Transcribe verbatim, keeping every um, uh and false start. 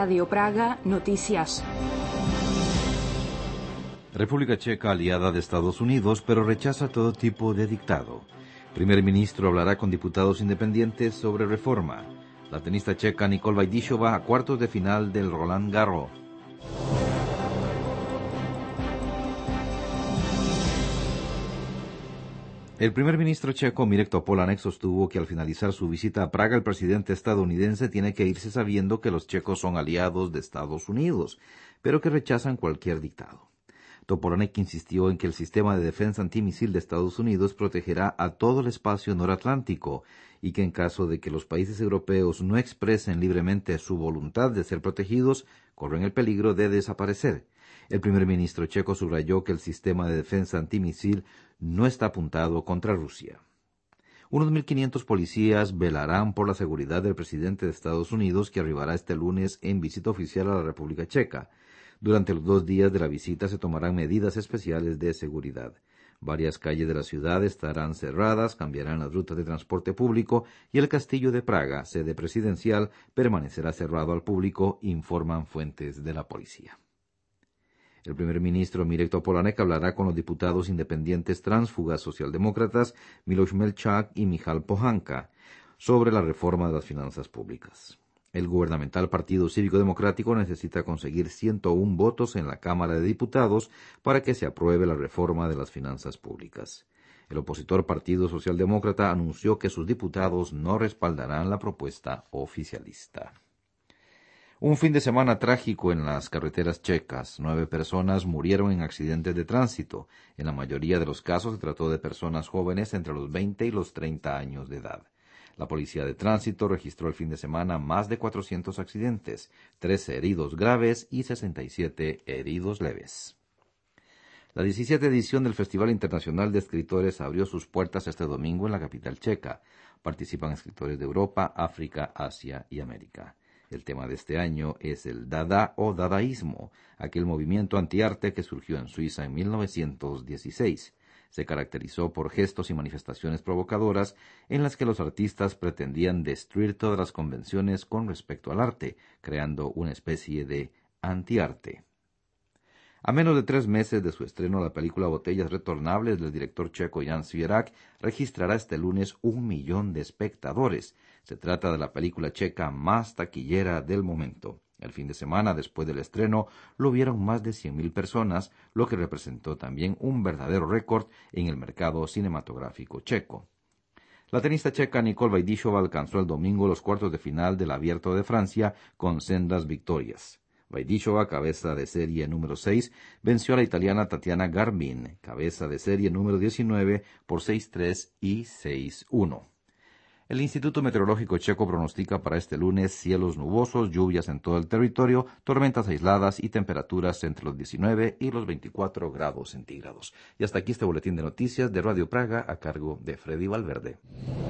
Radio Praga, noticias. República Checa aliada de Estados Unidos, pero rechaza todo tipo de dictado. Primer ministro hablará con diputados independientes sobre reforma. La tenista checa Nicole Vajdíšová a cuartos de final del Roland Garros. El primer ministro checo Mirek Topolánek sostuvo que al finalizar su visita a Praga el presidente estadounidense tiene que irse sabiendo que los checos son aliados de Estados Unidos, pero que rechazan cualquier dictado. Topolánek insistió en que el sistema de defensa antimisil de Estados Unidos protegerá a todo el espacio noratlántico y que en caso de que los países europeos no expresen libremente su voluntad de ser protegidos, corren el peligro de desaparecer. El primer ministro checo subrayó que el sistema de defensa antimisil no está apuntado contra Rusia. Unos mil quinientos policías velarán por la seguridad del presidente de Estados Unidos, que arribará este lunes en visita oficial a la República Checa. Durante los dos días de la visita se tomarán medidas especiales de seguridad. Varias calles de la ciudad estarán cerradas, cambiarán las rutas de transporte público y el castillo de Praga, sede presidencial, permanecerá cerrado al público, informan fuentes de la policía. El primer ministro Mirek Topolánek hablará con los diputados independientes tránsfugas socialdemócratas Miloš Melčák y Michal Pohanka sobre la reforma de las finanzas públicas. El gubernamental Partido Cívico Democrático necesita conseguir ciento uno votos en la Cámara de Diputados para que se apruebe la reforma de las finanzas públicas. El opositor Partido Socialdemócrata anunció que sus diputados no respaldarán la propuesta oficialista. Un fin de semana trágico en las carreteras checas. Nueve personas murieron en accidentes de tránsito. En la mayoría de los casos se trató de personas jóvenes entre los veinte y los treinta años de edad. La policía de tránsito registró el fin de semana más de cuatrocientos accidentes, trece heridos graves y sesenta y siete heridos leves. La diecisiete edición del Festival Internacional de Escritores abrió sus puertas este domingo en la capital checa. Participan escritores de Europa, África, Asia y América. El tema de este año es el Dada o Dadaísmo, aquel movimiento antiarte que surgió en Suiza en mil novecientos dieciséis. Se caracterizó por gestos y manifestaciones provocadoras en las que los artistas pretendían destruir todas las convenciones con respecto al arte, creando una especie de antiarte. A menos de tres meses de su estreno, la película Botellas Retornables del director checo Jan Svěrák registrará este lunes un millón de espectadores. Se trata de la película checa más taquillera del momento. El fin de semana después del estreno lo vieron más de cien mil personas, lo que representó también un verdadero récord en el mercado cinematográfico checo. La tenista checa Nicole Vajdíšová alcanzó el domingo los cuartos de final del Abierto de Francia con sendas victorias. Vajdíšová, cabeza de serie número seis, venció a la italiana Tatiana Garbin, cabeza de serie número diecinueve, por seis tres y seis uno. El Instituto Meteorológico Checo pronostica para este lunes cielos nubosos, lluvias en todo el territorio, tormentas aisladas y temperaturas entre los diecinueve y los veinticuatro grados centígrados. Y hasta aquí este boletín de noticias de Radio Praga a cargo de Freddy Valverde.